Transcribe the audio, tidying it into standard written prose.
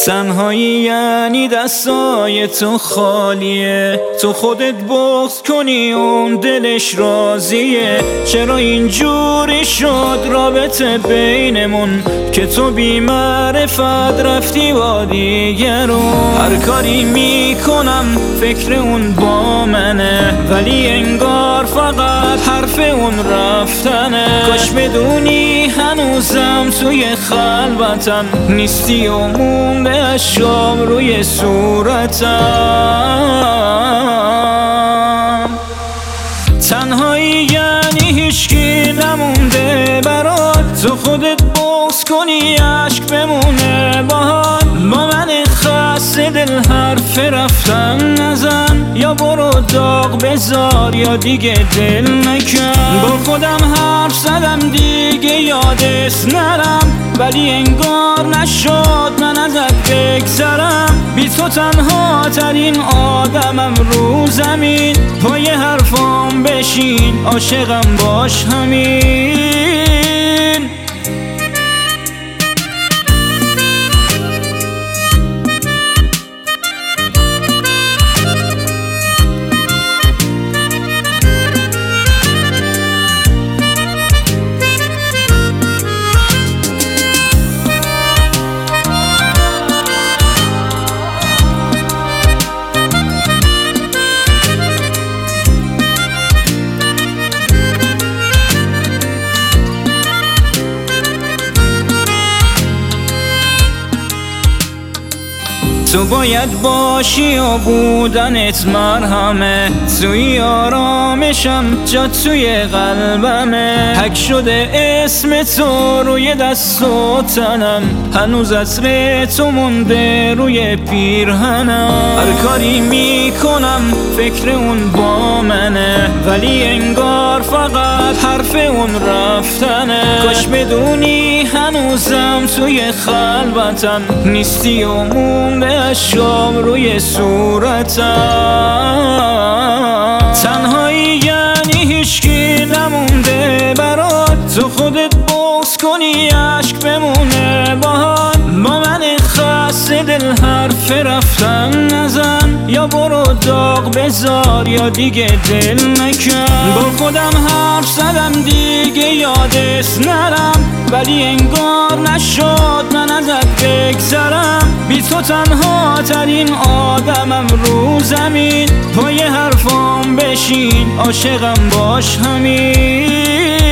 تنهایی یعنی دستای تو خالیه، تو خودت بغض کنی اون دلش راضیه. چرا اینجوری شد رابطه بینمون که تو بی معرفت رفتی با دیگرون؟ هر کاری میکنم فکر اون با منه، ولی انگار فقط حرف اون رفتنه. کاش بدونی هنوزم توی خلوتم نیستی و مونده اشکام روی صورتم. تنهایی یعنی هیچکی نمونده برات، تو خودت بغض کنی عشق بمونه باهات. با من خسته دل حرف رفتن نزن، یا برو داغ بذار یا دیگه دل نکن. با خودم حرف زدم دیگه یادت نرم، ولی انگار نشد من ازت بگذرم. بی تو تنها ترین آدمم رو زمین، پای حرفام بشین عاشقم باش همین. تو باید باشی و بودنت مرهمه، توی آرامشم جا توی قلبمه. حک شده اسم تو روی دست و تنم، هنوز عطر تو مونده روی پیرهنم. هر کاری میکنم فکر اون با منه، ولی انگار فقط حرف اون رفتنه. کاش بدونی هنوزم توی خلوتم نیستی و مونده اشکام روی صورتم. تنهایی یعنی هیچکی نمونده برات، تو خودت بغض کنی عشق بمونه باهات. با من خسته دل حرف رفتن نزن، یا برو داغ بذار یا دیگه دل نکن. با خودم حرف زدم دیگه یادت نرم، ولی انگار نشد من ازت بگذرم. بی تو تنها ترین آدمم رو زمین، پای حرفام بشین عاشقم باش همین.